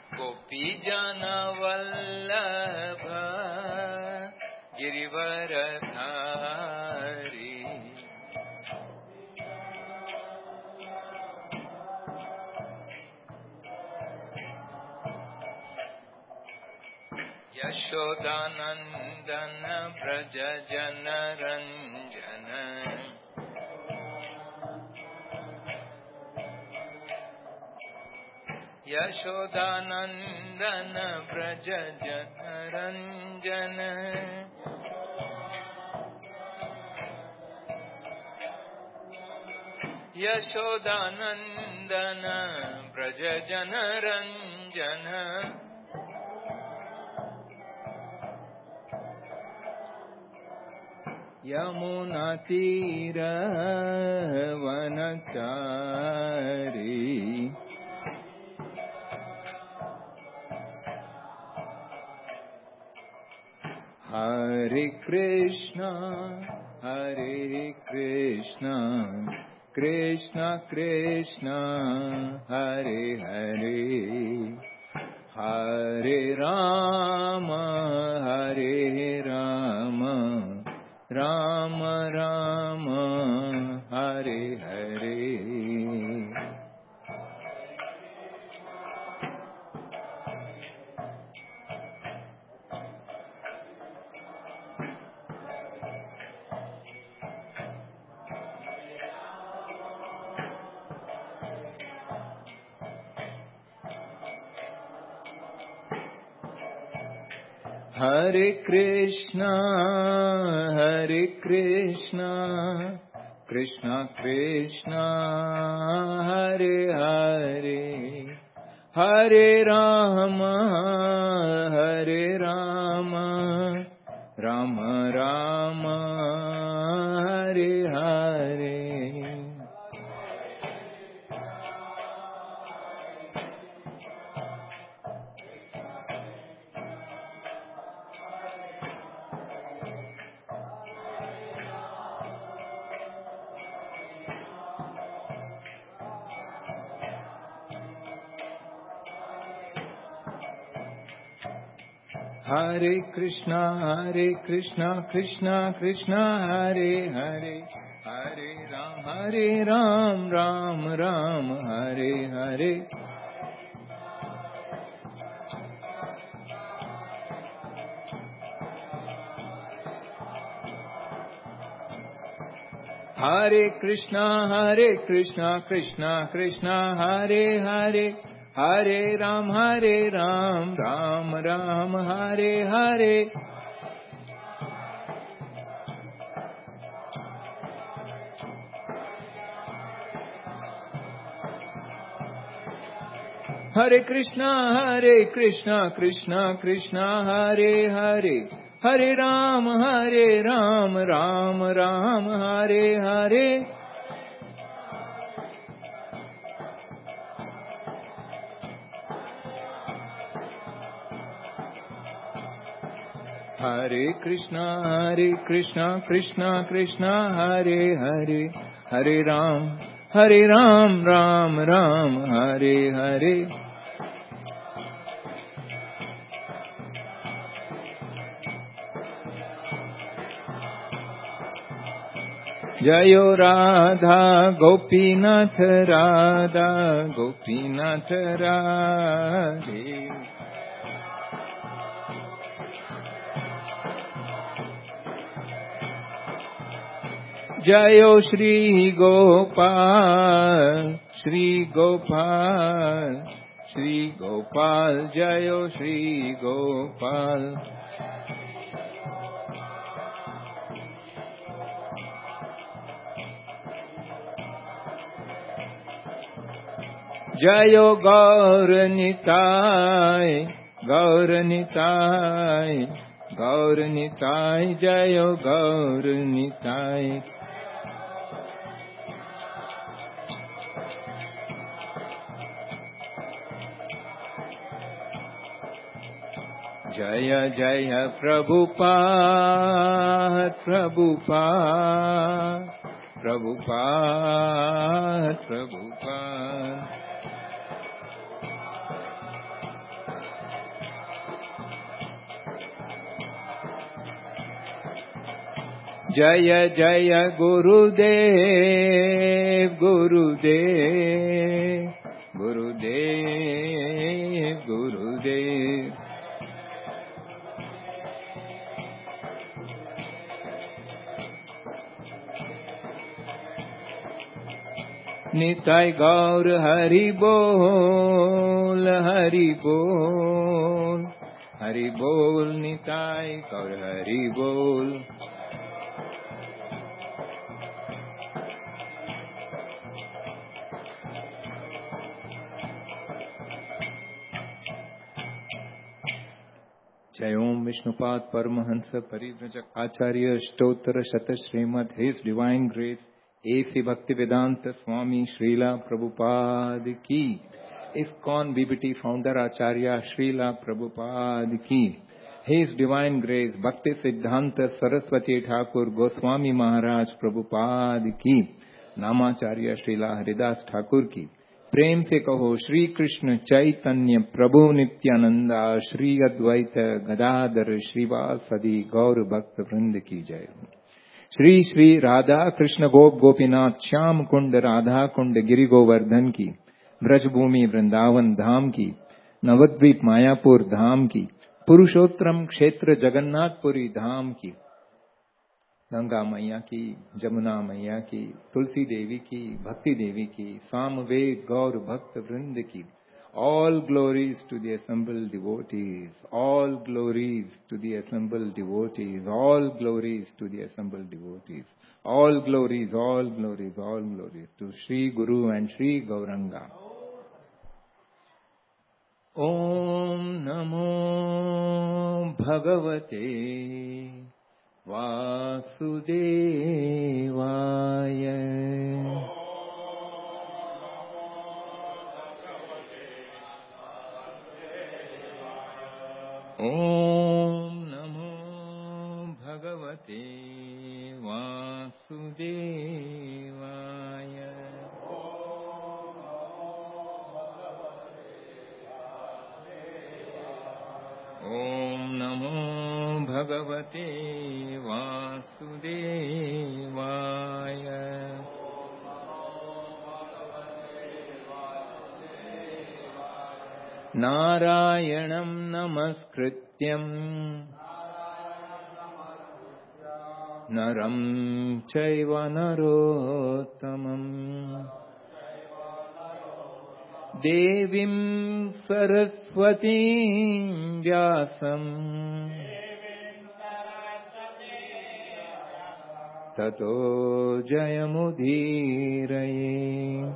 गोपी जन वल्लभ गिरिवरधारी यशोदानंदन व्रज जन रंजन यशोदानंदन व्रज जन रंजन यशोदानंदन व्रज जन रंजन यमुना तीर वनचारी हरे कृष्णा कृष्णा कृष्णा हरे हरे हरे राम राम राम हरे हरे हरे कृष्णा कृष्णा कृष्णा हरे हरे हरे राम राम राम हरे हरे हरे कृष्णा कृष्णा कृष्णा हरे हरे हरे राम राम राम हरे हरे हरे कृष्णा कृष्णा कृष्णा हरे हरे हरे राम राम राम हरे हरे हरे कृष्णा कृष्णा कृष्णा हरे हरे हरे राम राम राम हरे हरे हरे कृष्णा कृष्णा कृष्णा हरे हरे हरे राम राम राम हरे हरे जयो राधा गोपीनाथ राधे जयो श्री गोपाल जयो श्री गोपाल जयो गौर निताय जयो गौर निताय जय जय प्रभुपाद जय जय गुरुदेव गुरुदेव गुरुदेव गुरुदेव। निताय गौर हरि बोल हरि बोल हरि बोल। निताय गौर हरि बोल। जय ओम विष्णुपाद परमहंस परिव्रजक आचार्य अष्टोत्तर शत Shrimad his divine grace AC Bhaktivedanta Swami Srila Prabhupada की। ISKCON BBT founder Acharya Srila Prabhupada की। हिज डिवाइन ग्रेस भक्ति सिद्धांत सरस्वती ठाकुर गोस्वामी महाराज प्रभुपाद की। नामाचार्य श्रीला हरिदास ठाकुर की। प्रेम से कहो श्री कृष्ण चैतन्य प्रभु नित्यानंदा श्री अद्वैत गदाधर श्रीवासदि गौर भक्त वृंद की जय। श्री श्री राधा कृष्ण गोप गोपीनाथ श्याम कुंड राधा कुंड गिरि गोवर्धन की। ब्रजभूमि वृंदावन धाम की। नवद्वीप मायापुर धाम की। पुरुषोत्तम क्षेत्र जगन्नाथपुरी धाम की। गंगा मैया की, जमुना मैया की, तुलसी देवी की, भक्ति देवी की, सामवेद गौर भक्त वृंद की। All glories to the assembled devotees. All glories to the assembled devotees. All glories to the assembled devotees. All glories, all glories, all glories to Sri Guru and Sri Gauranga. Om Namo Bhagavate Vasudevaya. Om Namo Bhagavate Vasudevaya. Om Namo Bhagavate Vasudevaya. Narayanam namaskrityam naram chaiva narottamam devim saraswatim vyasam tato jayamudhiraye.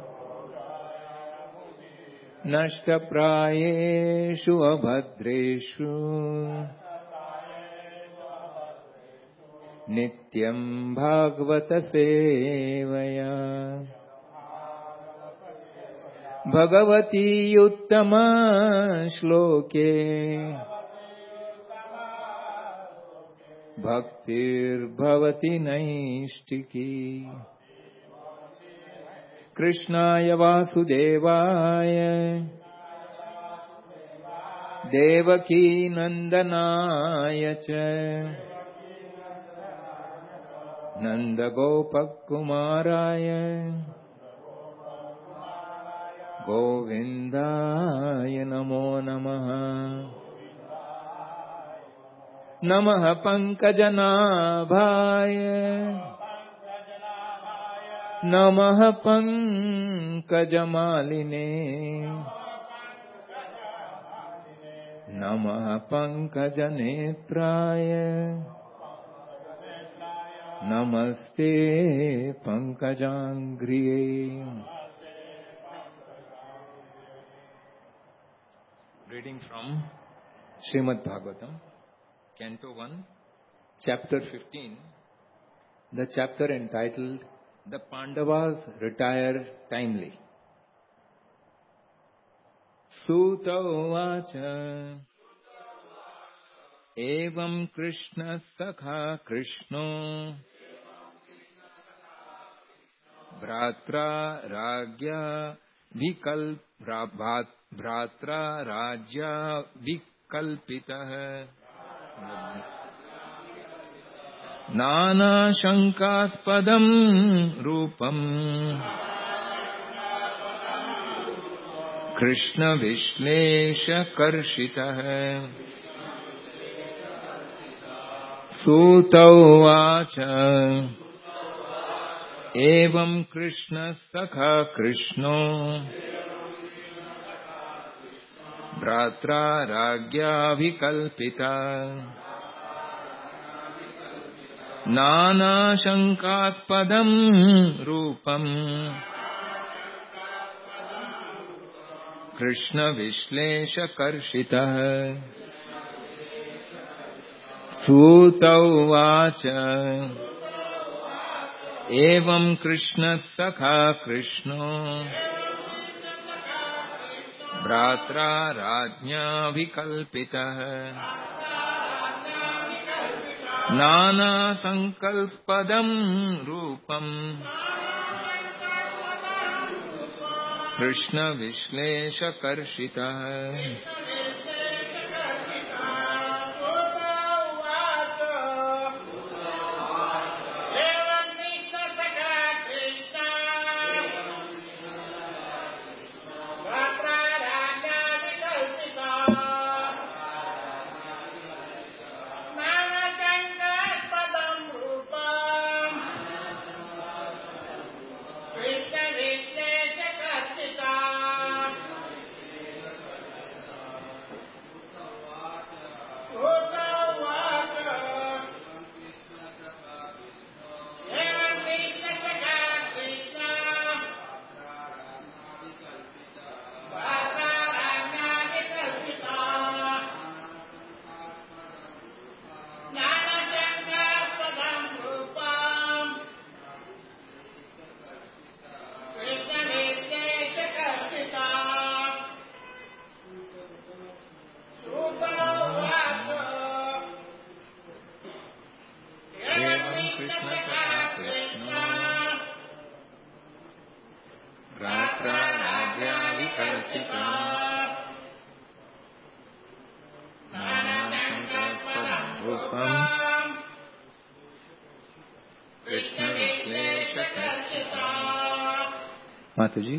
नष्टप्रायेषु अभद्रेषु नित्यं भागवत सेवया भगवती उत्तम श्लोके भक्तिर्भवति नैष्टिकी। कृष्णाय वासुदेवाय देवकी नंदनाय च नंदगोपकुमाराय गोविन्दाय नमो नमः। नमः पंकजनाभाय नमः पंकजमालिने नमः पंकजनेत्राय नमस्ते पंकजांघ्रिये। Reading from Srimad Bhagavatam, Canto 1, Chapter 15, the chapter entitled The Pandavas Retire Timely. Suta uvacha evam Krishna sakha Krishno Bhratra Rajya Bhratra Rajya Vikalpitah नानाशङ्कास्पदं रूपम् कृष्णविश्लेषकर्षितः सूत उवाच एवं कृष्णः सखा कृष्णो भ्रात्रा राज्ञा विकल्पिता नानाशङ्कास्पदं रूपम् कृष्णविश्लेषकर्षितः सूत उवाच एवं कृष्णः सखा कृष्णो भ्रात्रा राज्ञा विकल्पितः नानासङ्कल्पदं रूपम् कृष्णविश्लेषकर्षितः माताजी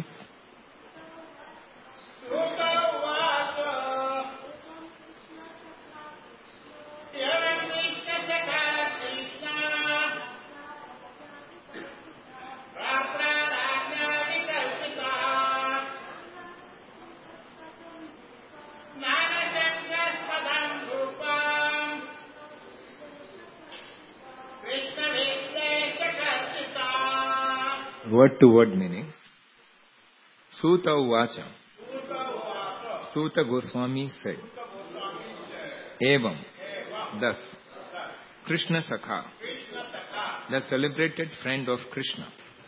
word to word meanings. Suta Uvacha. Suta Goswami said, Evam, thus, Krishna Sakha, the celebrated friend of Krishna,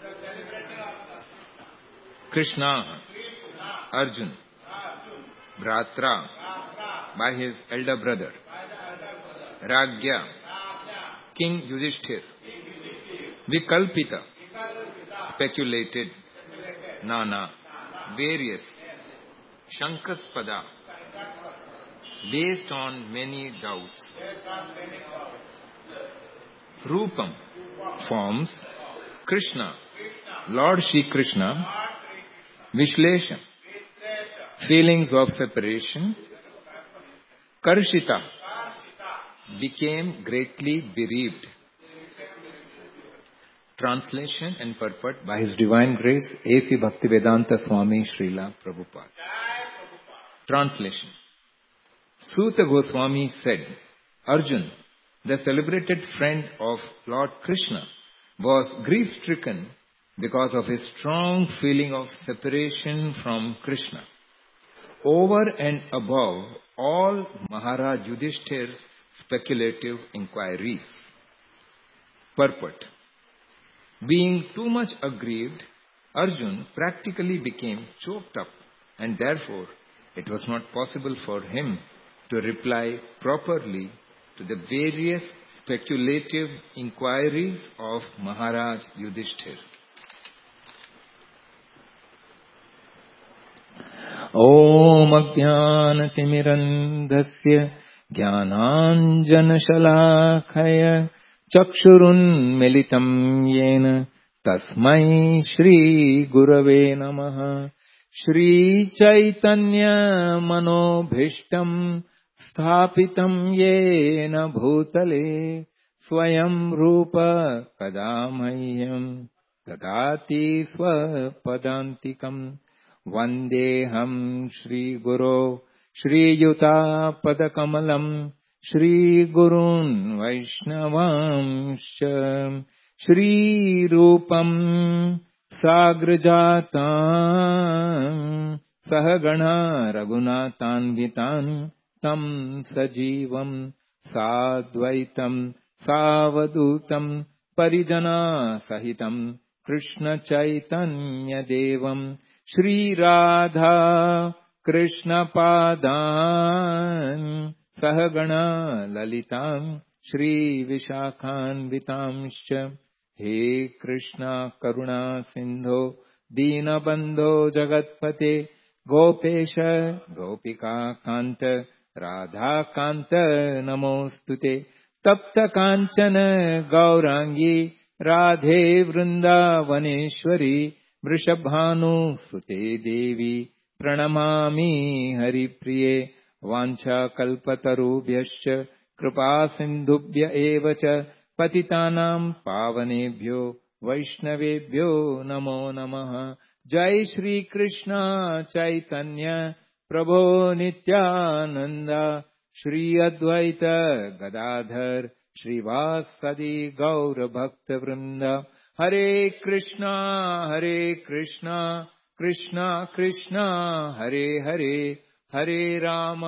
Krishna, Arjun, Bhratra, by his elder brother, Ragya, King Yudhishthir, Vikalpita, speculated, Nana, various, Shankaspada, based on many doubts. Rupam, forms, Krishna, Lord Shri Krishna, Vishlesha, feelings of separation, Karshita, became greatly bereaved. Translation and purport by His Divine Grace A.C. Bhaktivedanta Swami Srila Prabhupada. Translation. Suta Goswami said, Arjun, the celebrated friend of Lord Krishna, was grief-stricken because of his strong feeling of separation from Krishna. Over and above all Maharaj Yudhishthir's speculative inquiries. Purport. Being too much aggrieved, Arjun practically became choked up, and therefore it was not possible for him to reply properly to the various speculative inquiries of Maharaj Yudhishthir. Om Ajnana-timirandhasya Jnananjana-shalakaya चक्षुरुन्मिलितं येन तस्मै श्रीगुरवे नमः। श्रीचैतन्यमनोभीष्टं स्थापितं येन भूतले स्वयं रूप कदा मह्यं ददाति स्वपदान्तिकम्। वन्देऽहं श्रीगुरो श्रीयुतापदकमलम् श्रीगुरून् वैष्णवांश्च श्रीरूपं साग्रजातां सहगणा रघुनाथान्वितान् तं सजीवं साद्वैतं सावधूतं परिजनसहितं कृष्णचैतन्यदेवं श्रीराधा कृष्णपादान् सहगणा ललितां श्रीविशाखान्वितांश्च। हे कृष्णा करुणा सिन्धो दीनबन्धो जगत्पते गोपेश गोपिकान्त राधाकान्त नमोऽस्तुते। तप्त काञ्चन गौराङ्गी राधे वृन्दावनेश्वरी वृषभानुसुते देवी प्रणमामि हरिप्रिये। वाञ्छाकल्पतरुभ्यश्च कृपासिन्धुभ्य एव च पतितानां पावनेभ्यो वैष्णवेभ्यो नमो नमः। जय श्री कृष्ण चैतन्य प्रभो नित्यानंद श्री अद्वैत गदाधर श्रीवासदि गौर भक्त वृंद। हरे कृष्णा कृष्णा कृष्णा हरे हरे, हरे राम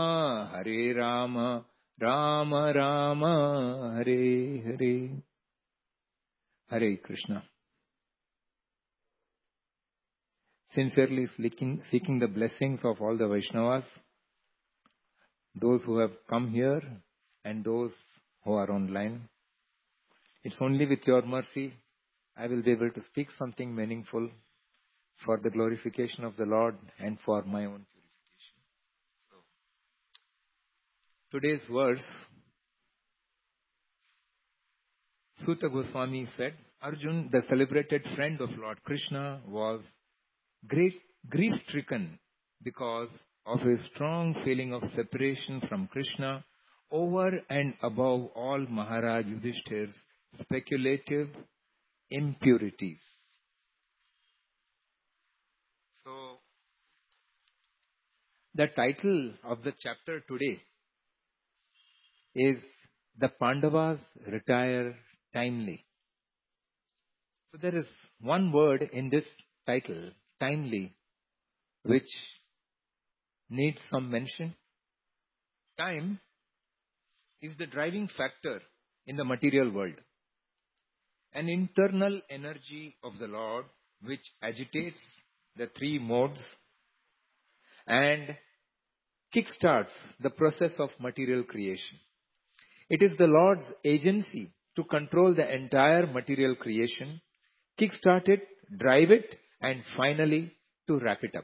राम राम हरे हरे। Hare Krishna. Sincerely seeking the blessings of all the Vaishnavas, those who have come here and those who are online. It's only with your mercy I will be able to speak something meaningful for the glorification of the Lord and for my own purification. So, today's verse, Suta Goswami said, Arjun, the celebrated friend of Lord Krishna, was grief-stricken because of his strong feeling of separation from Krishna over and above all Maharaj Yudhishthir's speculative impurities. So, the title of the chapter today is The Pandavas Retire Timely. So there is one word in this title, timely, which needs some mention. Time is the driving factor in the material world, an internal energy of the Lord which agitates the three modes and kickstarts the process of material creation. It is the Lord's agency to control the entire material creation, kickstart it, drive it, and finally to wrap it up.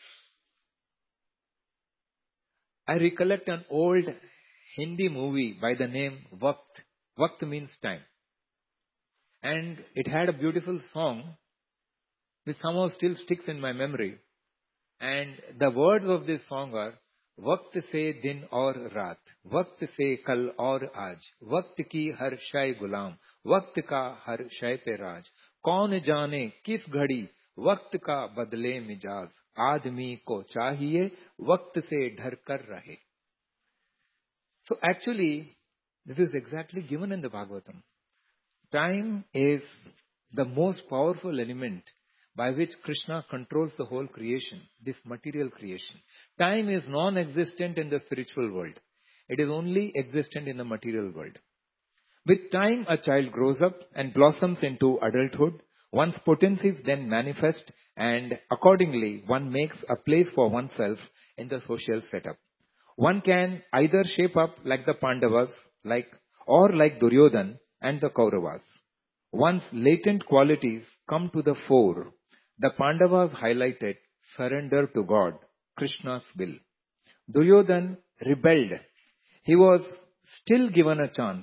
I recollect an old Hindi movie by the name Waqt. Waqt means time. And it had a beautiful song which somehow still sticks in my memory. And the words of this song are, वक्त से दिन और रात, वक्त से कल और आज, वक्त की हर शय गुलाम, वक्त का हर शय पे राज, कौन जाने किस घड़ी वक्त का बदले मिजाज, आदमी को चाहिए वक्त से ढर कर रहे. So actually, this is exactly given in the Bhagavatam. Time is the most powerful element by which Krishna controls the whole creation, this material creation. Time is non-existent in the spiritual world. It is only existent in the material world. With time, a child grows up and blossoms into adulthood. One's potencies then manifest, and accordingly, one makes a place for oneself in the social setup. One can either shape up like the Pandavas, or like Duryodhan and the Kauravas. One's latent qualities come to the fore. The Pandavas highlighted surrender to God, Krishna's will. Duryodhan rebelled. He was still given a chance.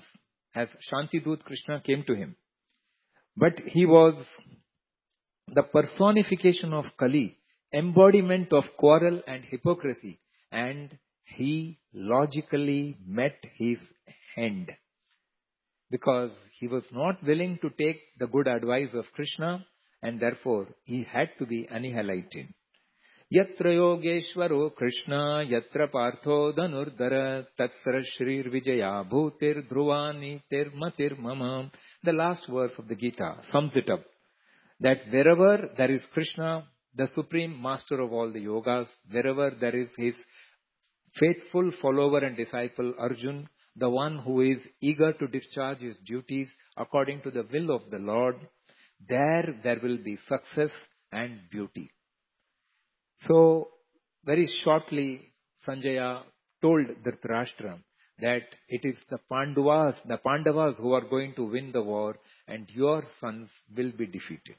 as Shantidut Krishna came to him. But he was the personification of Kali, embodiment of quarrel and hypocrisy, and he logically met his end because he was not willing to take the good advice of Krishna, and therefore he had to be annihilated. Yatra Yogeshwaro Krishna, Yatra Partho Dhanurdhara, Tatra Shrir Vijaya Bhutir Dhruvani Tirmatir Mama. The last verse of the Gita sums it up, that wherever there is Krishna, the supreme master of all the yogas, wherever there is his faithful follower and disciple Arjun, the one who is eager to discharge his duties according to the will of the Lord, there will be success and beauty. So, very shortly, Sanjaya told Dhritarashtra that it is the Pandavas who are going to win the war, and your sons will be defeated.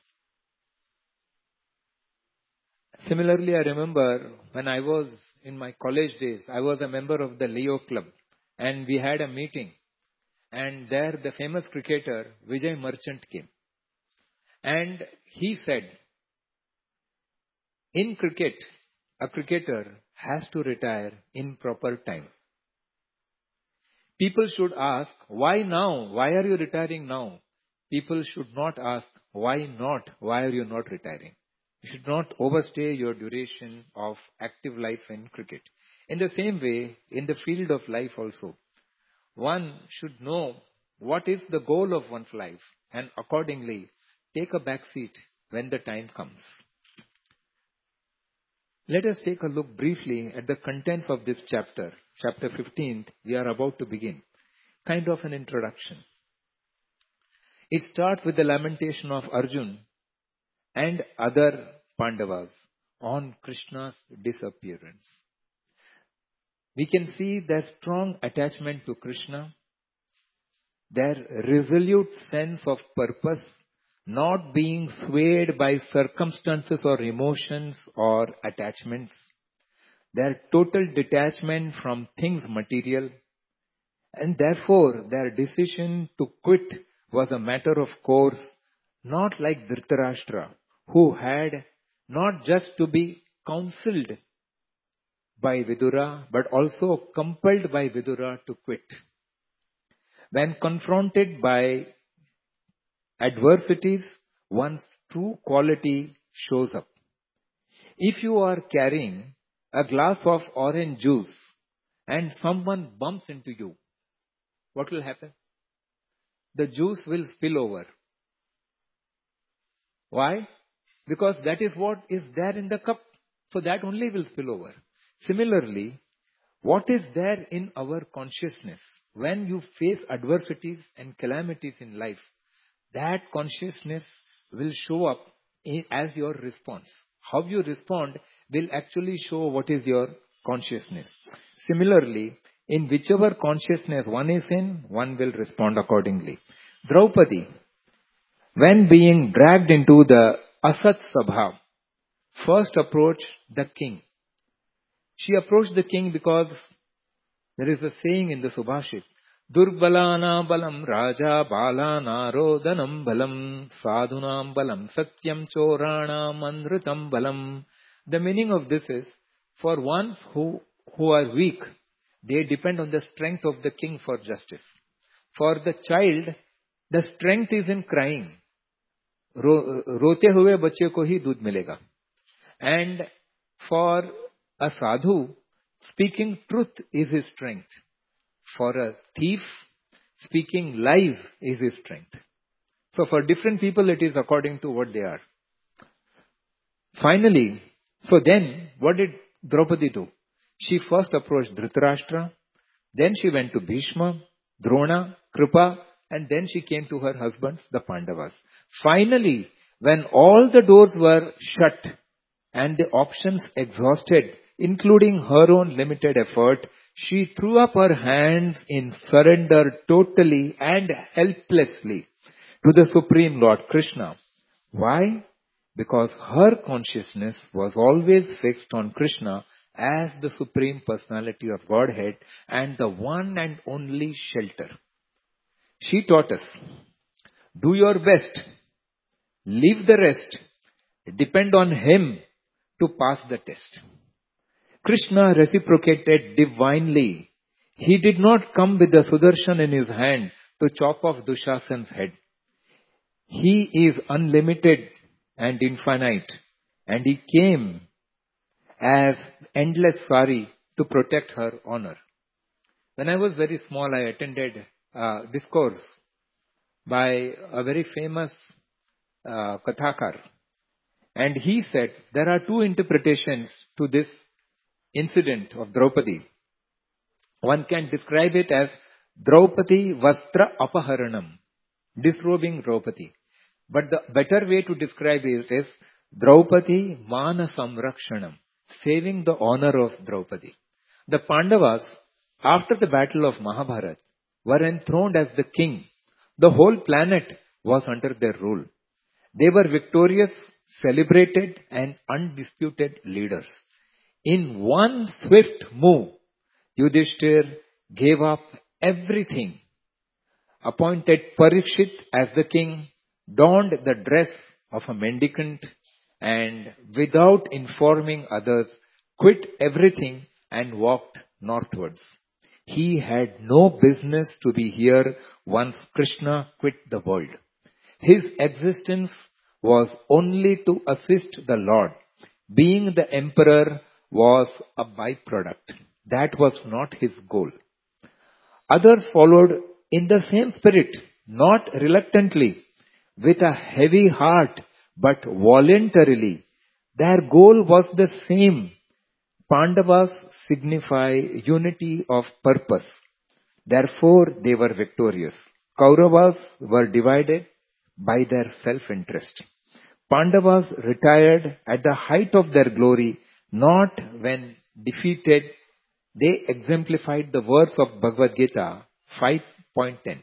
Similarly, I remember when I was in my college days, I was a member of the Leo Club, and we had a meeting, and there the famous cricketer Vijay Merchant came, and he said, in cricket, a cricketer has to retire in proper time. People should ask, why now? Why are you retiring now? People should not ask, why not? Why are you not retiring? You should not overstay your duration of active life in cricket. In the same way, in the field of life also, one should know what is the goal of one's life and accordingly take a back seat when the time comes. Let us take a look briefly at the contents of this chapter. Chapter 15, we are about to begin. Kind of an introduction. It starts with the lamentation of Arjun and other Pandavas on Krishna's disappearance. We can see their strong attachment to Krishna, their resolute sense of purpose, not being swayed by circumstances or emotions or attachments, their total detachment from things material, and therefore their decision to quit was a matter of course, not like Dhritarashtra, who had not just to be counseled by Vidura, but also compelled by Vidura to quit. When confronted by adversities, one's true quality shows up. If you are carrying a glass of orange juice and someone bumps into you, what will happen? The juice will spill over. Why? Because that is what is there in the cup. So that only will spill over. Similarly, what is there in our consciousness when you face adversities and calamities in life? That consciousness will show up as your response. How you respond will actually show what is your consciousness. Similarly, in whichever consciousness one is in, one will respond accordingly. Draupadi, when being dragged into the Asat Sabha, first approached the king. She approached the king because there is a saying in the Subhashit, Durbalana balam raja balana rodanam balam sadhunam balam satyam choranam anritam balam. The meaning of this is, for ones who are weak, they depend on the strength of the king for justice. For the child, the strength is in crying. रोते हुए बच्चे को ही दूध मिलेगा. And for a sadhu, speaking truth is his strength. For a thief, speaking lies is his strength. So for different people, it is according to what they are. Finally, so then, what did Draupadi do? She first approached Dhritarashtra, then she went to Bhishma, Drona, Kripa, and then she came to her husbands, the Pandavas. Finally, when all the doors were shut and the options exhausted, including her own limited effort, she threw up her hands in surrender totally and helplessly to the Supreme Lord Krishna. Why? Because her consciousness was always fixed on Krishna as the Supreme Personality of Godhead and the one and only shelter. She taught us, do your best, leave the rest, depend on him to pass the test. Krishna reciprocated divinely. He did not come with the Sudarshan in his hand to chop off Dushasan's head. He is unlimited and infinite, and he came as endless sari to protect her honor. When I was very small, I attended a discourse by a very famous Kathakar. And he said there are two interpretations to this incident of Draupadi. One can describe it as Draupadi Vastra Apaharanam, disrobing Draupadi. But the better way to describe it is Draupadi Mana Samrakshanam, saving the honor of Draupadi. The Pandavas, after the battle of Mahabharat, were enthroned as the king. The whole planet was under their rule. They were victorious, celebrated and undisputed leaders. In one swift move, Yudhishthir gave up everything, appointed Parikshit as the king, donned the dress of a mendicant, and without informing others, quit everything and walked northwards. He had no business to be here once Krishna quit the world. His existence was only to assist the Lord. Being the emperor was a byproduct. That was not his goal. Others followed in the same spirit, not reluctantly, with a heavy heart, but voluntarily. Their goal was the same. Pandavas signify unity of purpose. Therefore, they were victorious. Kauravas were divided by their self-interest. Pandavas retired at the height of their glory, not when defeated. They exemplified the verse of Bhagavad Gita 5.10.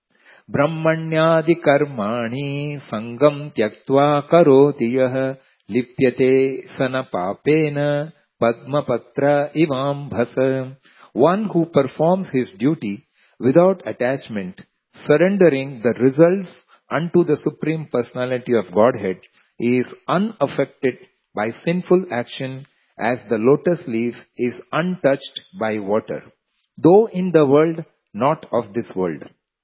Brahmanyadi karmani sangam tyaktva karoti yah lipyate sana papena padmapatra ivam bhasa. One who performs his duty without attachment, surrendering the results unto the Supreme Personality of Godhead, is unaffected by sinful action as the lotus leaf is untouched by water, though in the world, not of this world.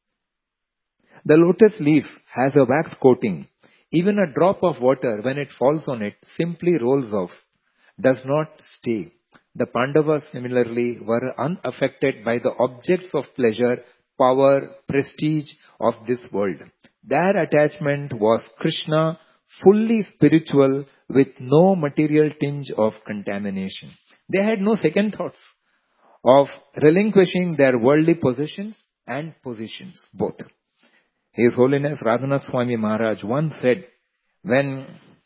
The lotus leaf has a wax coating. Even a drop of water, when it falls on it, simply rolls off, does not stay. The Pandavas similarly were unaffected by the objects of pleasure, power, prestige of this world. Their attachment was Krishna, fully spiritual, with no material tinge of contamination. They had no second thoughts of relinquishing their worldly possessions and positions, both. His Holiness Radhanath Swami Maharaj once said, when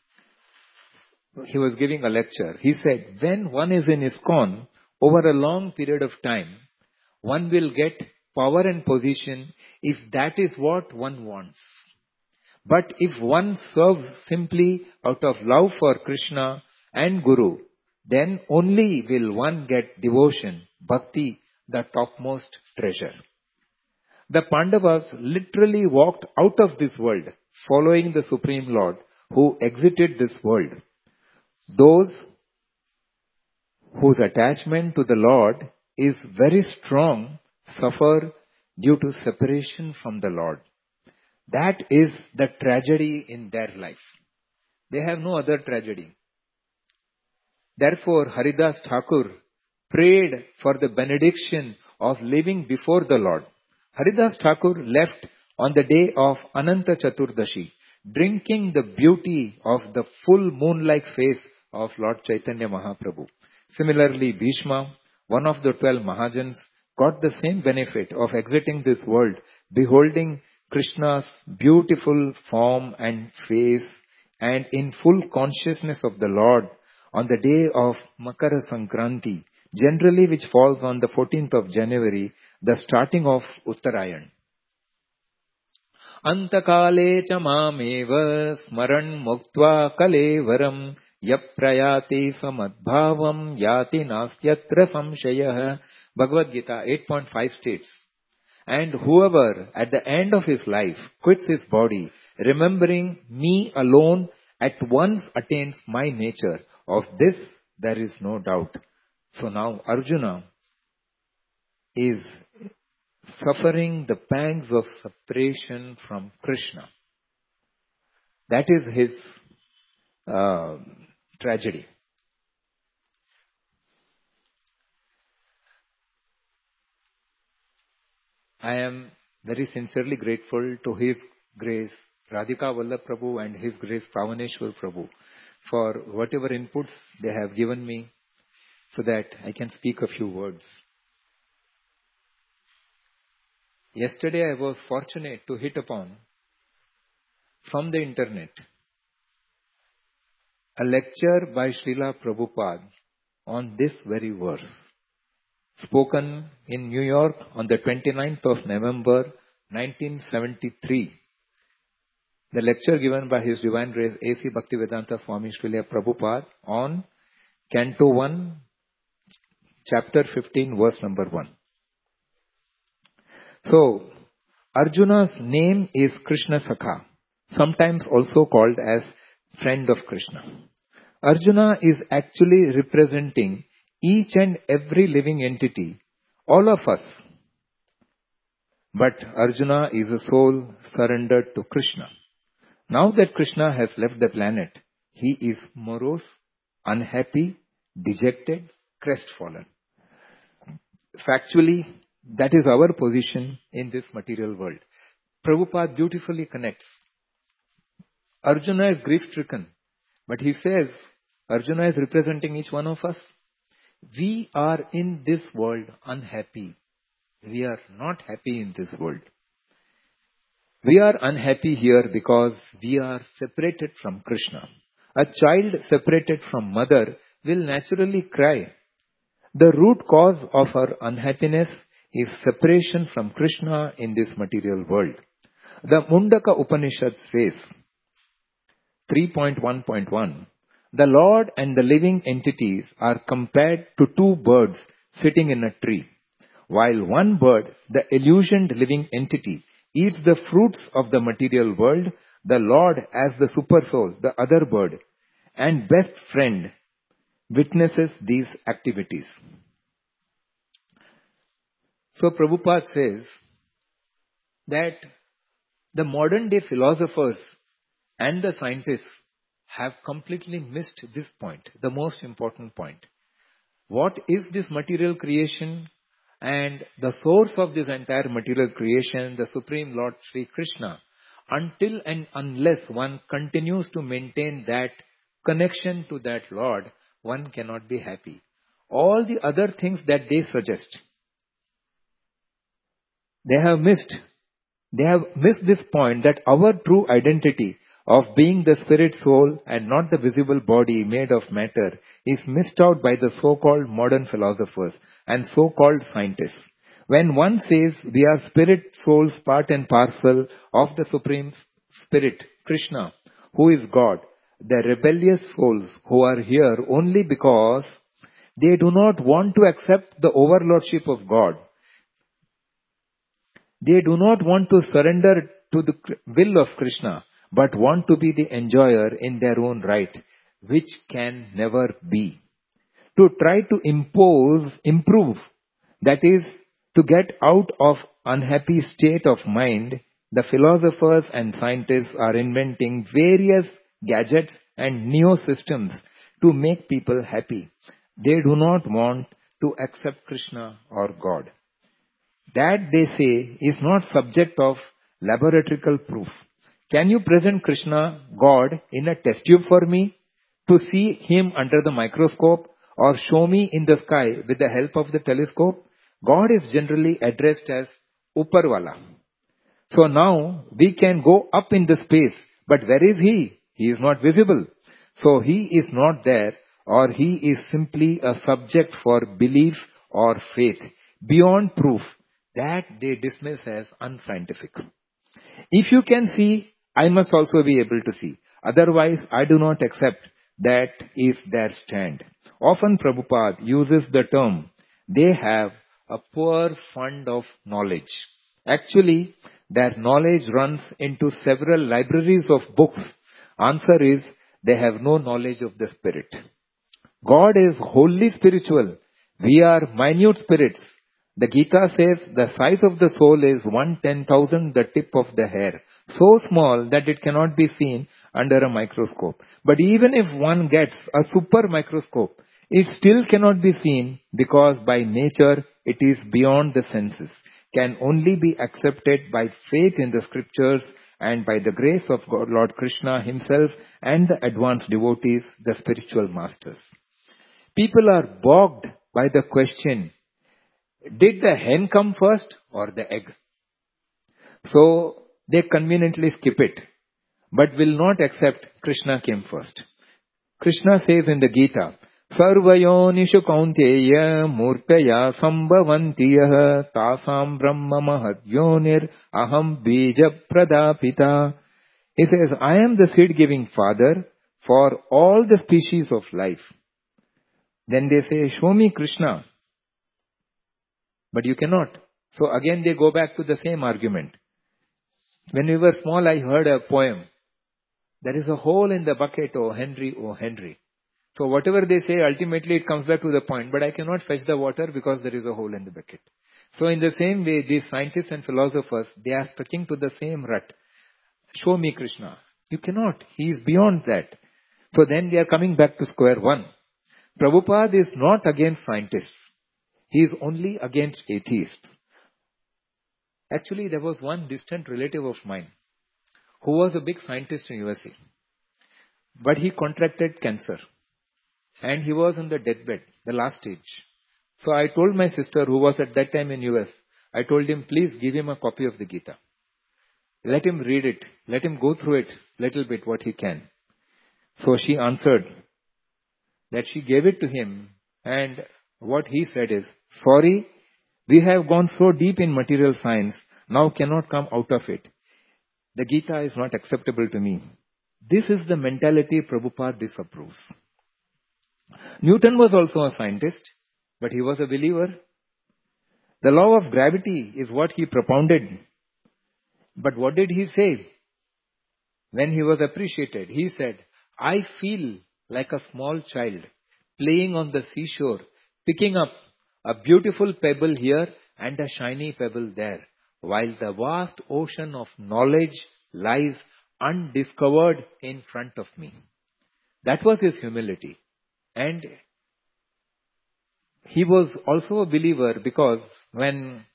he was giving a lecture, he said, when one is in ISKCON, over a long period of time, one will get power and position if that is what one wants. But if one serves simply out of love for Krishna and Guru, then only will one get devotion, bhakti, the topmost treasure. The Pandavas literally walked out of this world, following the Supreme Lord, who exited this world. Those whose attachment to the Lord is very strong suffer due to separation from the Lord. That is the tragedy in their life. They have no other tragedy. Therefore, Haridas Thakur prayed for the benediction of living before the Lord. Haridas Thakur left on the day of Ananta Chaturdashi, drinking the beauty of the full moon-like face of Lord Chaitanya Mahaprabhu. Similarly, Bhishma, one of the 12 Mahajans, got the same benefit of exiting this world, beholding Krishna's beautiful form and face, and in full consciousness of the Lord on the day of Makara Sankranti, generally which falls on the 14th of January, the starting of Uttarayan. Antakale cha mameva smaran muktva kalevaram yaprayati samadbhavam yati nastyatra samshayah. Bhagavad Gita 8.5 states, And whoever at the end of his life quits his body, remembering me alone, at once attains my nature. Of this there is no doubt. So now Arjuna is suffering the pangs of separation from Krishna. That is his tragedy. I am very sincerely grateful to His Grace Radhika Vallabh Prabhu and His Grace Pavaneshwar Prabhu for whatever inputs they have given me so that I can speak a few words. Yesterday I was fortunate to hit upon from the internet a lecture by Srila Prabhupada on this very verse, spoken in New York on the 29th of November 1973. The lecture given by His Divine Grace A.C. Bhaktivedanta Swami Srila Prabhupada on Canto 1, Chapter 15, verse number 1. So, Arjuna's name is Krishna Sakha, sometimes also called as friend of Krishna. Arjuna is actually representing each and every living entity, all of us. But Arjuna is a soul surrendered to Krishna. Now that Krishna has left the planet, he is morose, unhappy, dejected, crestfallen. Factually, that is our position in this material world. Prabhupada beautifully connects. Arjuna is grief-stricken, but he says Arjuna is representing each one of us. We are in this world unhappy. We are not happy in this world. We are unhappy here because we are separated from Krishna. A child separated from mother will naturally cry. The root cause of our unhappiness is separation from Krishna in this material world. The Mundaka Upanishad says, 3.1.1, the Lord and the living entities are compared to two birds sitting in a tree. While one bird, the illusioned living entity, eats the fruits of the material world, the Lord as the supersoul, the other bird, and best friend, witnesses these activities. So Prabhupada says that the modern day philosophers and the scientists have completely missed this point, the most important point. What is this material creation? And the source of this entire material creation, the Supreme Lord Sri Krishna, until and unless one continues to maintain that connection to that Lord, one cannot be happy. All the other things that they suggest, they have missed this point that our true identity of being the spirit soul and not the visible body made of matter is missed out by the so-called modern philosophers and so-called scientists. When one says we are spirit souls part and parcel of the Supreme Spirit, Krishna, who is God, the rebellious souls who are here only because they do not want to accept the overlordship of God. They do not want to surrender to the will of Krishna, but want to be the enjoyer in their own right, which can never be. To try to improve, that is, to get out of unhappy state of mind, the philosophers and scientists are inventing various gadgets and neo-systems to make people happy. They do not want to accept Krishna or God. That, they say, is not subject of laboratorical proof. Can you present Krishna, God, in a test tube for me to see him under the microscope or show me in the sky with the help of the telescope? God is generally addressed as Uparwala. So now we can go up in the space, but where is he? He is not visible. So he is not there, or he is simply a subject for belief or faith beyond proof. That they dismiss as unscientific. If you can see, I must also be able to see. Otherwise, I do not accept. That is their stand. Often Prabhupada uses the term, they have a poor fund of knowledge. Actually, their knowledge runs into several libraries of books. Answer is, they have no knowledge of the Spirit. God is wholly spiritual. We are minute spirits. The Gita says the size of the soul is 1/10,000 the tip of the hair. So small that it cannot be seen under a microscope. But even if one gets a super microscope, it still cannot be seen because by nature it is beyond the senses, can only be accepted by faith in the scriptures and by the grace of God, Lord Krishna himself and the advanced devotees, the spiritual masters. People are bogged by the question, did the hen come first or the egg? So they conveniently skip it, but will not accept Krishna came first. Krishna says in the Gita, Sarvayonishu kaunteya murtaya sambhavantiyah tasam brahma mahadyonir aham bija pradapita. He says, I am the seed-giving father for all the species of life. Then they say, show me Krishna. But you cannot. So again they go back to the same argument. When we were small, I heard a poem. There is a hole in the bucket, oh Henry, oh Henry. So whatever they say, ultimately it comes back to the point. But I cannot fetch the water because there is a hole in the bucket. So in the same way, these scientists and philosophers, they are sticking to the same rut. Show me Krishna. You cannot. He is beyond that. So then they are coming back to square one. Prabhupada is not against scientists. He is only against atheists. Actually, there was one distant relative of mine who was a big scientist in USA. But he contracted cancer. And he was on the deathbed, the last stage. So I told my sister, who was at that time in US, I told him, please give him a copy of the Gita. Let him read it. Let him go through it little bit, what he can. So she answered that she gave it to him. And what he said is, sorry, we have gone so deep in material science, now cannot come out of it. The Gita is not acceptable to me. This is the mentality Prabhupada disapproves. Newton was also a scientist, but he was a believer. The law of gravity is what he propounded. But what did he say? When he was appreciated, he said, I feel like a small child playing on the seashore, picking up a beautiful pebble here and a shiny pebble there, while the vast ocean of knowledge lies undiscovered in front of me. That was his humility. And he was also a believer because when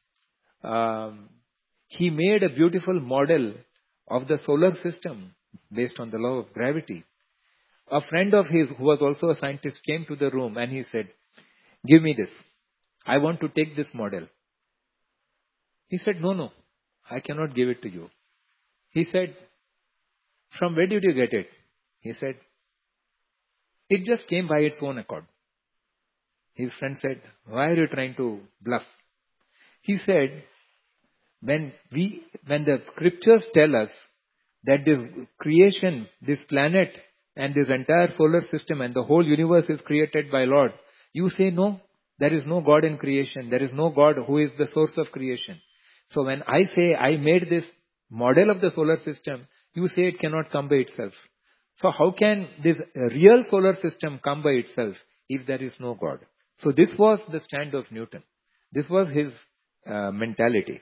he made a beautiful model of the solar system based on the law of gravity, a friend of his who was also a scientist came to the room and he said, give me this. I want to take this model. He said, no, I cannot give it to you. He said, from where did you get it? He said, it just came by its own accord. His friend said, why are you trying to bluff? He said, when the scriptures tell us that this creation, this planet and this entire solar system and the whole universe is created by Lord, you say no, there is no God in creation. There is no God who is the source of creation. So when I say I made this model of the solar system, you say it cannot come by itself. So how can this real solar system come by itself if there is no God? So this was the stand of Newton. This was his mentality.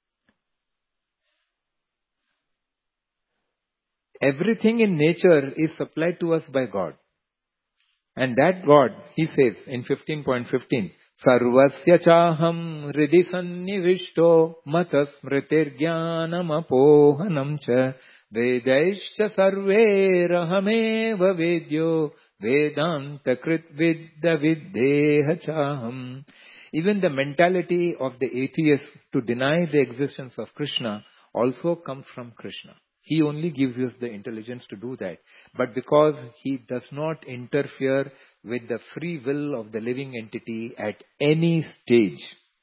Everything in nature is supplied to us by God. And that God, he says in 15.15, Sarvasya chaham hridi sannivishto matas mritir jnanam apohanam cha vedaischa sarve rahameva vedyo vedanta krit vidya viddeha chaham. Even the mentality of the atheist to deny the existence of Krishna also comes from Krishna. He only gives us the intelligence to do that. But because he does not interfere with the free will of the living entity at any stage.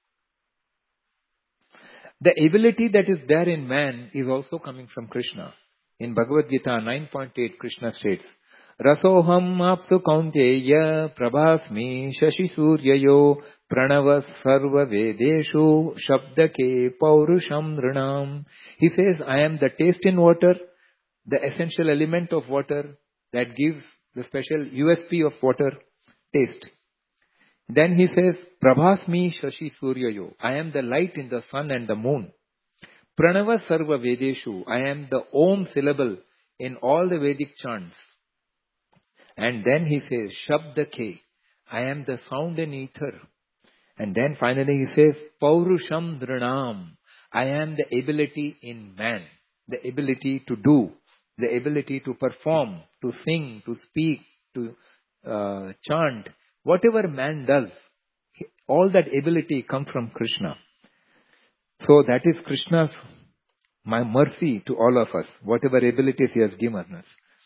The ability that is there in man is also coming from Krishna. In Bhagavad Gita 9.8, Krishna states, Rasoham aptu kaunteya prabhasmi shashi suryayo pranava sarva vedeshu shabdake paurusham nrinam. He says, I am the taste in water, the essential element of water that gives the special USP of water, taste. Then he says, Prabhasmi Shashi Suryayo. I am the light in the sun and the moon. Pranava Sarva Vedeshu. I am the Om syllable in all the Vedic chants. And then he says, Shabdake. I am the sound in ether. And then finally he says, Paurusham Dranam. I am the ability in man. The ability to do. The ability to perform, to sing, to speak, to chant. Whatever man does, all that ability comes from Krishna. So that is Krishna's my mercy to all of us, whatever abilities he has given us.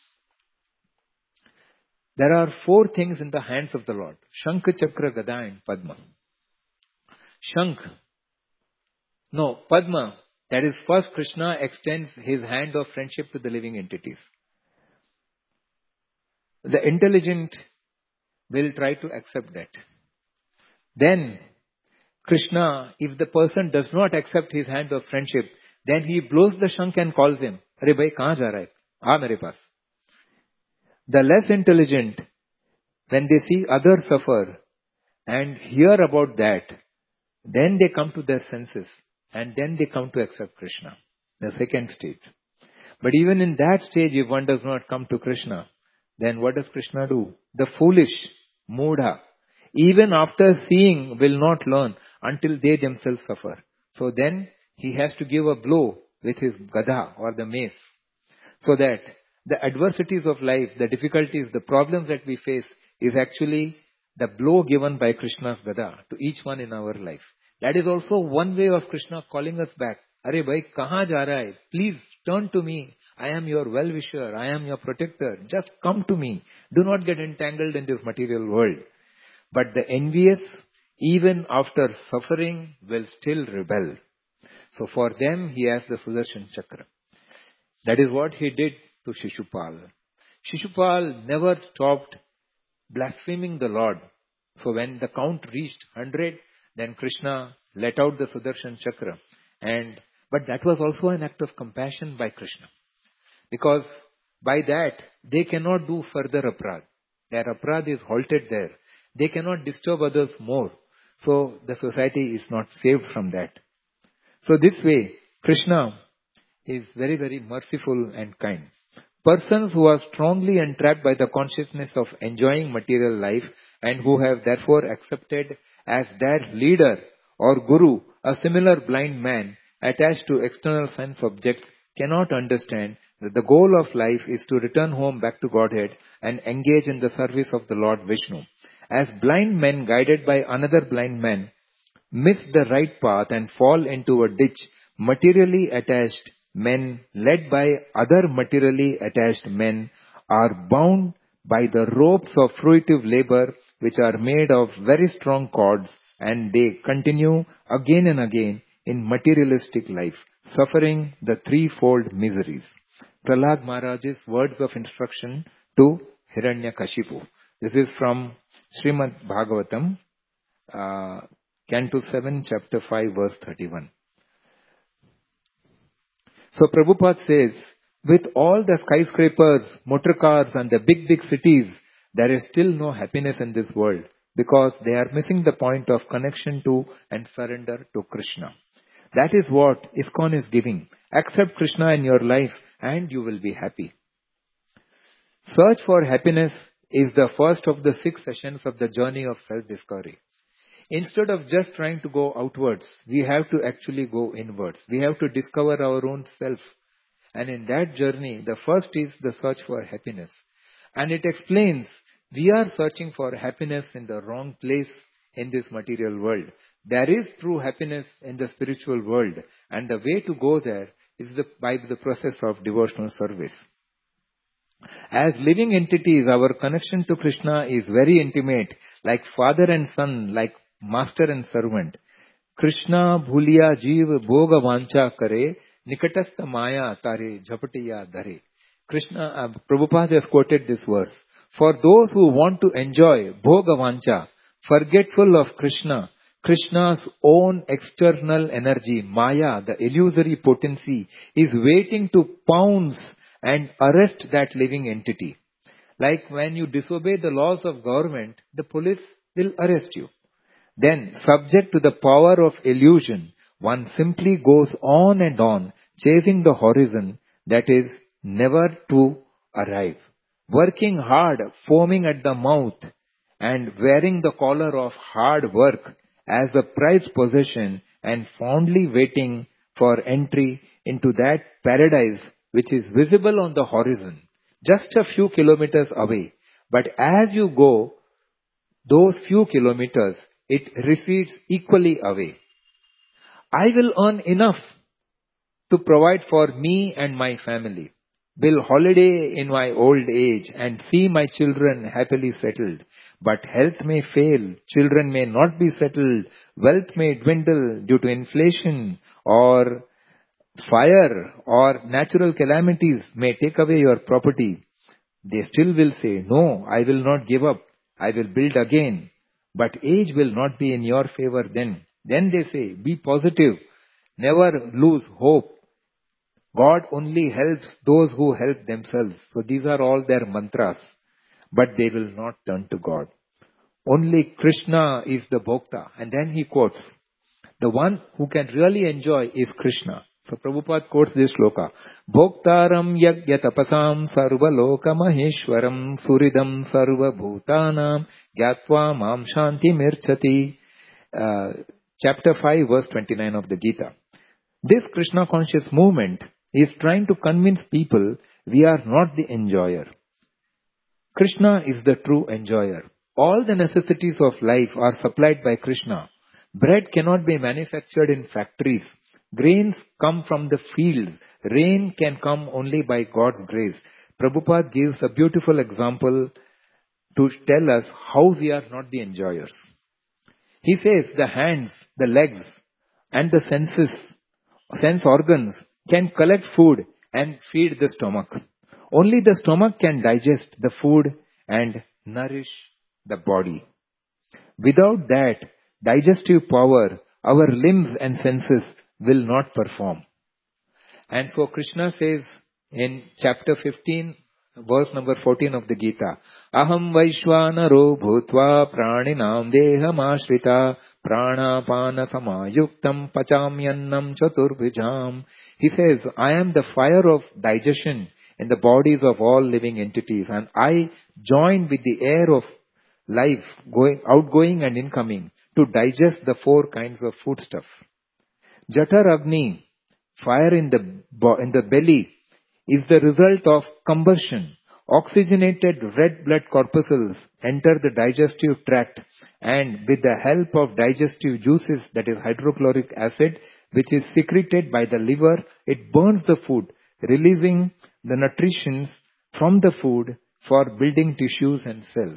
There are 4 things in the hands of the Lord. Shankh, Chakra, Gada and Padma. Padma. That is, first Krishna extends his hand of friendship to the living entities. The intelligent will try to accept that. Then, Krishna, if the person does not accept his hand of friendship, then he blows the shankh and calls him, Arey bhai, kahan ja raha hai? Aa mere paas. The less intelligent, when they see others suffer and hear about that, then they come to their senses and then they come to accept Krishna, the second stage. But even in that stage, if one does not come to Krishna, then what does Krishna do? The foolish, mudha, even after seeing, will not learn until they themselves suffer. So then he has to give a blow with his gada or the mace, so that the adversities of life, the difficulties, the problems that we face is actually the blow given by Krishna's gada to each one in our life. That is also one way of Krishna calling us back. Arey bhai, kahan ja raha hai? Please turn to me. I am your well-wisher. I am your protector. Just come to me. Do not get entangled in this material world. But the envious, even after suffering, will still rebel. So for them, he has the Sudarshan Chakra. That is what he did to Shishupal. Shishupal never stopped blaspheming the Lord. So when the count reached 100, then Krishna let out the Sudarshan Chakra. But that was also an act of compassion by Krishna. Because by that, they cannot do further aprad. Their aprad is halted there. They cannot disturb others more. So the society is not saved from that. So this way, Krishna is very, very merciful and kind. Persons who are strongly entrapped by the consciousness of enjoying material life and who have therefore accepted as their leader or guru a similar blind man attached to external sense objects cannot understand that the goal of life is to return home back to Godhead and engage in the service of the Lord Vishnu. As blind men guided by another blind man miss the right path and fall into a ditch, materially attached men led by other materially attached men are bound by the ropes of fruitive labor which are made of very strong cords, and they continue again and again in materialistic life, suffering the threefold miseries. Prahlad Maharaj's words of instruction to Hiranyakashipu. This is from Srimad Bhagavatam, Canto 7, Chapter 5, verse 31. So Prabhupada says, with all the skyscrapers, motor cars and the big, big cities, there is still no happiness in this world because they are missing the point of connection to and surrender to Krishna. That is what ISKCON is giving. Accept Krishna in your life and you will be happy. Search for happiness is the first of the 6 sessions of the journey of self-discovery. Instead of just trying to go outwards, we have to actually go inwards. We have to discover our own self. And in that journey, the first is the search for happiness. And it explains, we are searching for happiness in the wrong place in this material world. There is true happiness in the spiritual world. And the way to go there is by the process of devotional service. As living entities, our connection to Krishna is very intimate, like father and son, like master and servant. Krishna bhuliya jeev bhoga vancha kare, nikatastha maya tare jhapatiya dhare. Prabhupada has quoted this verse. For those who want to enjoy Bhogavancha, forgetful of Krishna, Krishna's own external energy, Maya, the illusory potency, is waiting to pounce and arrest that living entity. Like when you disobey the laws of government, the police will arrest you. Then, subject to the power of illusion, one simply goes on and on, chasing the horizon that is never to arrive. Working hard, foaming at the mouth, and wearing the collar of hard work as a prized possession and fondly waiting for entry into that paradise which is visible on the horizon, just a few kilometers away. But as you go those few kilometers, it recedes equally away. I will earn enough to provide for me and my family, will holiday in my old age and see my children happily settled. But health may fail, children may not be settled, wealth may dwindle due to inflation or fire or natural calamities may take away your property. They still will say, no, I will not give up, I will build again. But age will not be in your favor then. Then they say, be positive, never lose hope. God only helps those who help themselves. So these are all their mantras. But they will not turn to God. Only Krishna is the Bhokta. And then he quotes, the one who can really enjoy is Krishna. So Prabhupada quotes this shloka. Bhoktaram yagya tapasam sarva loka maheshwaram suridam sarva bhutanam gyatva mam shanti mirchati. Chapter 5 verse 29 of the Gita. This Krishna conscious movement is trying to convince people we are not the enjoyer. Krishna is the true enjoyer. All the necessities of life are supplied by Krishna. Bread cannot be manufactured in factories. Grains come from the fields. Rain can come only by God's grace. Prabhupada gives a beautiful example to tell us how we are not the enjoyers. He says the hands, the legs, and the sense organs can collect food and feed the stomach. Only the stomach can digest the food and nourish the body. Without that digestive power, our limbs and senses will not perform. And so Krishna says in chapter 15, verse number 14 of the Gita, Aham Vaishvanaro Bhutva Praninam Deham Ashrita Pranapana Samayuktam Pachamyannam Chaturbhujam. He says, I am the fire of digestion in the bodies of all living entities, and I join with the air of life, outgoing and incoming, to digest the four kinds of foodstuff. Jatar Agni, fire in the belly, is the result of combustion. Oxygenated red blood corpuscles enter the digestive tract, and with the help of digestive juices, that is hydrochloric acid, which is secreted by the liver, it burns the food, releasing the nutrients from the food for building tissues and cells.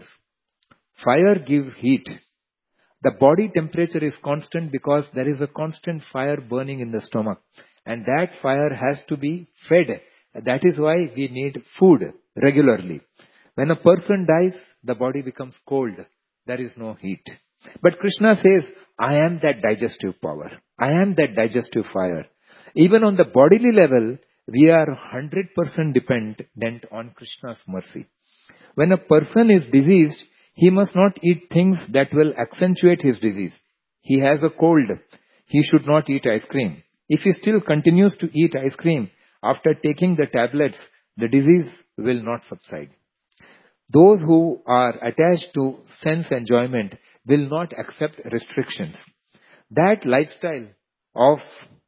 Fire gives heat. The body temperature is constant because there is a constant fire burning in the stomach, and that fire has to be fed. That is why we need food regularly. When a person dies, the body becomes cold. There is no heat. But Krishna says, I am that digestive power. I am that digestive fire. Even on the bodily level, we are 100% dependent on Krishna's mercy. When a person is diseased, he must not eat things that will accentuate his disease. He has a cold. He should not eat ice cream. If he still continues to eat ice cream after taking the tablets, the disease will not subside. Those who are attached to sense enjoyment will not accept restrictions. That lifestyle of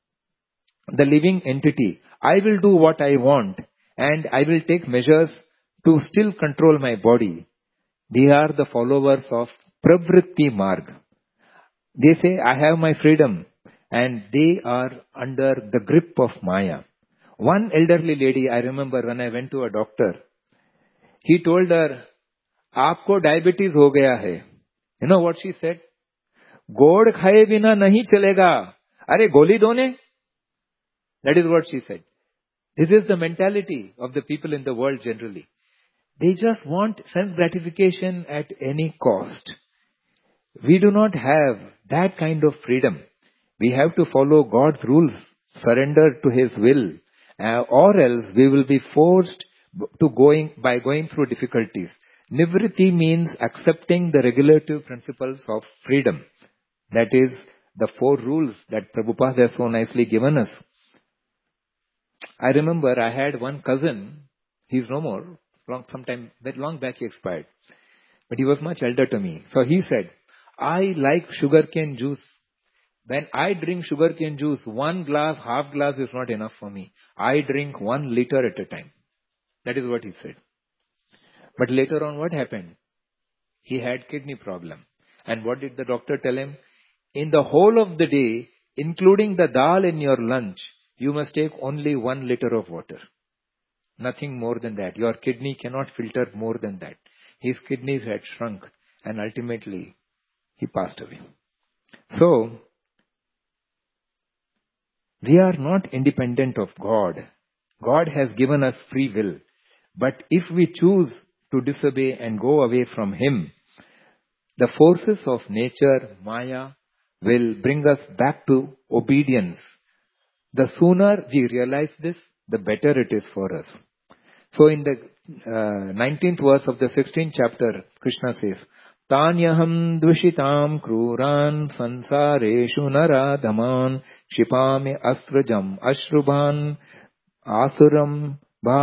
the living entity, I will do what I want and I will take measures to still control my body. They are the followers of Pravritti Marg. They say, I have my freedom, and they are under the grip of Maya. One elderly lady, I remember when I went to a doctor, he told her, Aapko diabetes ho gaya hai. You know what she said? God khaye bina nahi chalega. Are goli do ne? That is what she said. This is the mentality of the people in the world generally. They just want sense gratification at any cost. We do not have that kind of freedom. We have to follow God's rules, surrender to His will, or else we will be forced to going through difficulties. Nivritti means accepting the regulative principles of freedom. That is the 4 rules that Prabhupada has so nicely given us. I remember I had one cousin, he's no more, long back he expired, but he was much elder to me. So he said, I like sugarcane juice. When I drink sugarcane juice, 1 glass, half glass is not enough for me. I drink 1 liter at a time. That is what he said. But later on what happened? He had kidney problem. And what did the doctor tell him? In the whole of the day, including the dal in your lunch, you must take only 1 liter of water. Nothing more than that. Your kidney cannot filter more than that. His kidneys had shrunk and ultimately he passed away. So, we are not independent of God. God has given us free will. But if we choose to disobey and go away from Him, the forces of nature, Maya, will bring us back to obedience. The sooner we realize this, the better it is for us. So in the 19th verse of the 16th chapter, Krishna says, Tanyaham dushitam kruran sansareshu naradaman shipami asrajam ashrubhan asuram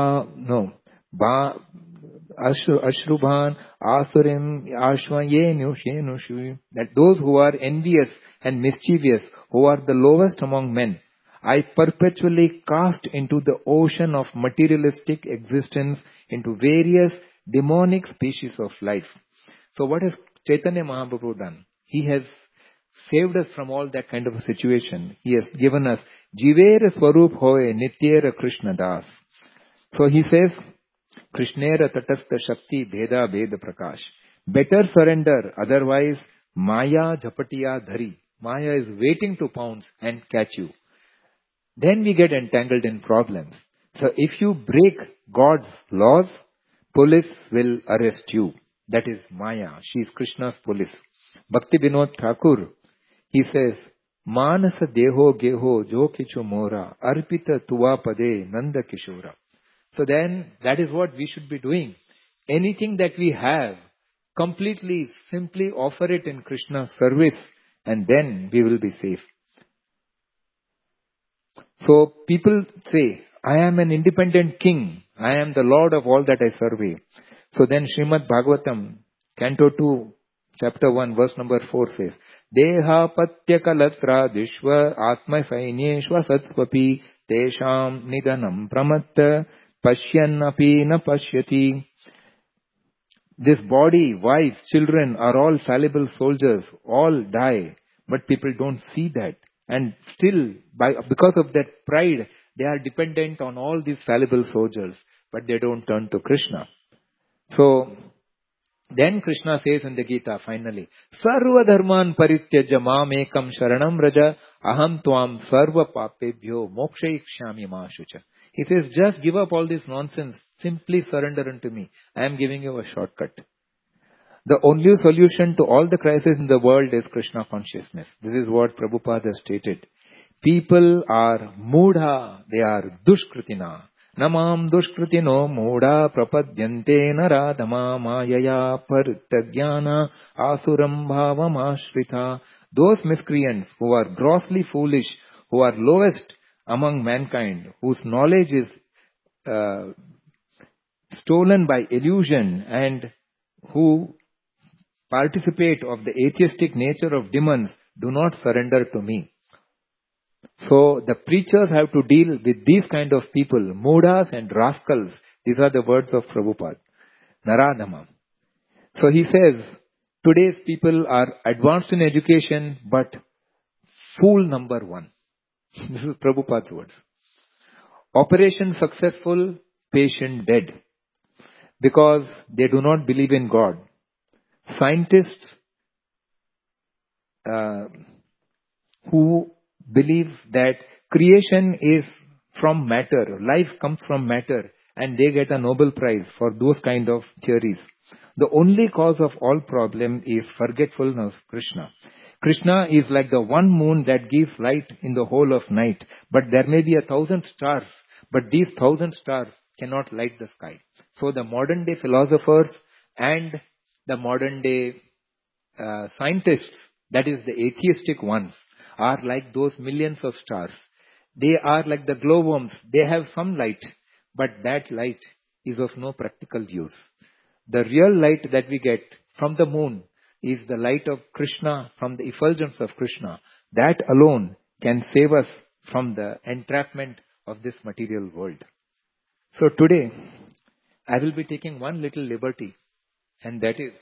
ashrubhan asurim ashvayenushenushu. That those who are envious and mischievous, who are the lowest among men, I perpetually cast into the ocean of materialistic existence, into various demonic species of life. So what has Chaitanya Mahaprabhu done? He has saved us from all that kind of a situation. He has given us Jivera Swarup Hoye Nityera Krishna Das. So he says, Krishnera Tatastha Shakti Bheda Bheda Prakash. Better surrender, otherwise Maya Japatiya Dhari. Maya is waiting to pounce and catch you. Then we get entangled in problems. So if you break God's laws, police will arrest you. That is Maya. She is Krishna's police. Bhakti Vinod Thakur, he says, Manasa Deho Geho Jo Kichu Mora Arpita Tuva Pade Nanda Kishora. So then, that is what we should be doing. Anything that we have, completely, simply offer it in Krishna's service, and then we will be safe. So people say, I am an independent king. I am the Lord of all that I survey. So then Srimad Bhagavatam, Canto 2, Chapter 1, verse number 4 says, Deha Patyakalatra Dishva Atma Sainyeshva Satsvapi Tesham Nidanam Pramatta Pashyan Api Na Pashyati. This body, wife, children are all fallible soldiers, all die, but people don't see that. And still, because of that pride, they are dependent on all these fallible soldiers, but they don't turn to Krishna. So, then Krishna says in the Gita finally, Sarva dharman parityaja mam ekam sharanam raja aham tvam sarva papebhyo mokshayikshami ma shucha. He says, just give up all this nonsense, simply surrender unto me. I am giving you a shortcut. The only solution to all the crises in the world is Krishna consciousness. This is what Prabhupada has stated. People are mudha, they are dushkritina. Namam dushkritino mudha prapadyante naradama mayaya parittagyana asuram bhavam ashrita. Those miscreants who are grossly foolish, who are lowest among mankind, whose knowledge is stolen by illusion and who participate of the atheistic nature of demons, do not surrender to me. So the preachers have to deal with these kind of people, mudhas and rascals. These are the words of Prabhupada. Naradama. So he says, today's people are advanced in education, but fool number 1. This is Prabhupada's words. Operation successful, patient dead. Because they do not believe in God. Scientists who believe that creation is from matter. Life comes from matter, and they get a Nobel Prize for those kind of theories. The only cause of all problem is forgetfulness of Krishna. Krishna is like the one moon that gives light in the whole of night. But there may be 1,000 stars, but these 1,000 stars cannot light the sky. So the modern day philosophers and the modern day scientists, that is the atheistic ones, are like those millions of stars. They are like the glowworms. They have some light, but that light is of no practical use. The real light that we get from the moon is the light of Krishna, from the effulgence of Krishna. That alone can save us from the entrapment of this material world. So today, I will be taking one little liberty, and that is,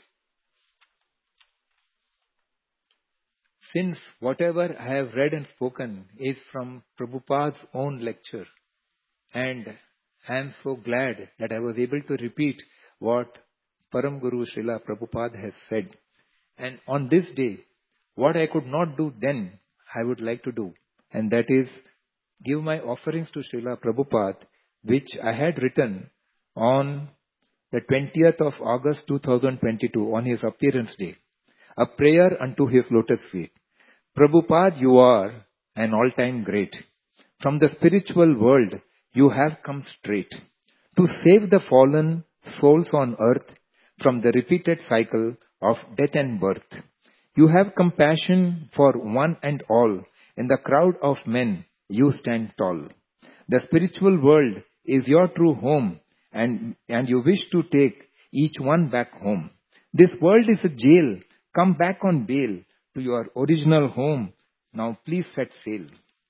since whatever I have read and spoken is from Prabhupada's own lecture, and I am so glad that I was able to repeat what Param Guru Srila Prabhupada has said. And on this day, what I could not do then, I would like to do, and that is give my offerings to Srila Prabhupada, which I had written on the 20th of August 2022, on his appearance day. A prayer unto his lotus feet. Prabhupada, you are an all-time great. From the spiritual world, you have come straight to save the fallen souls on earth from the repeated cycle of death and birth. You have compassion for one and all. In the crowd of men, you stand tall. The spiritual world is your true home, and you wish to take each one back home. This world is a jail. Come back on bail to your original home. Now please set sail.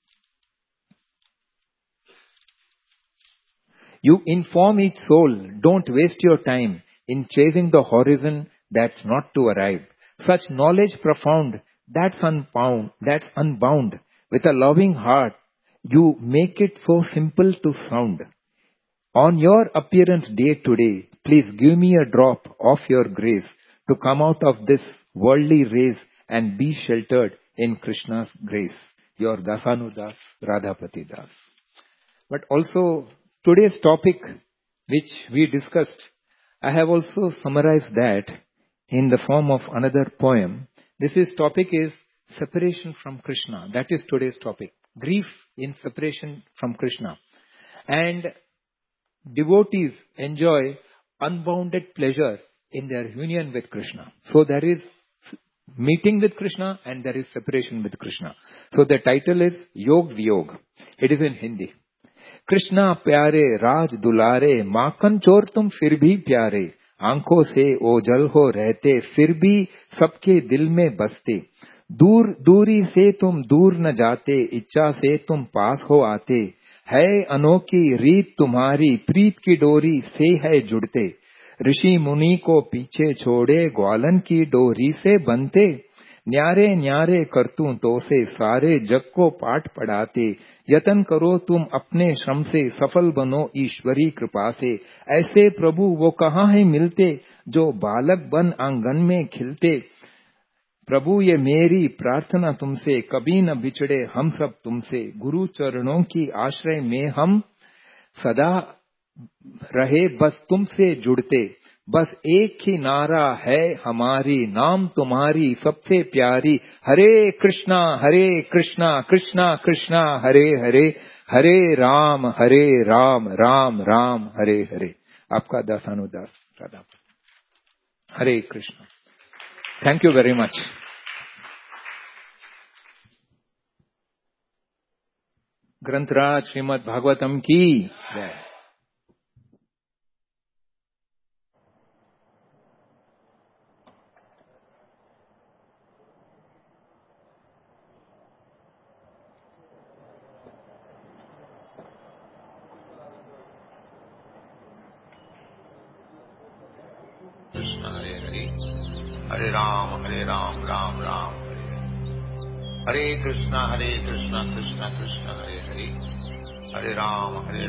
You inform each soul, don't waste your time in chasing the horizon that's not to arrive. Such knowledge profound, that's unbound. With a loving heart, you make it so simple to sound. On your appearance day today, please give me a drop of your grace to come out of this worldly race and be sheltered in Krishna's grace. Your Dasanudas, Radhapati Das. But also, today's topic, which we discussed, I have also summarized that in the form of another poem. Topic is separation from Krishna. That is today's topic. Grief in separation from Krishna. And devotees enjoy unbounded pleasure in their union with Krishna. So there is meeting with Krishna and there is separation with Krishna. So the title is Yog Viyog. It is in Hindi. Krishna प्यारे राज दुलारे माखन चोर तुम फिर भी प्यारे आंखों से ओझल हो रहते फिर भी सबके दिल में बसते दूर दूरी से तुम दूर न जाते इच्छा से तुम पास हो आते है अनोखी रीत तुम्हारी प्रीत की डोरी से है जुड़ते ऋषि मुनि को पीछे छोड़े ग्वालन की डोरी से बनते न्यारे न्यारे करतूतों से सारे जग को पाठ पढ़ाते यतन करो तुम अपने श्रम से सफल बनो ईश्वरी कृपा से ऐसे प्रभु वो कहाँ है मिलते जो बालक बन आंगन में खिलते प्रभु ये मेरी प्रार्थना तुमसे कभी न बिछड़े हम सब तुमसे गुरु चरणों की आश्रय में हम सदा रहे बस तुमसे जुड़ते बस एक ही नारा है हमारी नाम तुम्हारी सबसे प्यारी हरे कृष्णा कृष्णा कृष्णा हरे हरे हरे राम राम राम हरे हरे आपका दासानुदास Radha Hare Krishna thank you very much ग्रंथराज श्रीमद् भागवतम की जय Krishna Hare Hare Hare Ram Ram Ram Hare Krishna Krishna Krishna Hare Hare Hare Ram Hare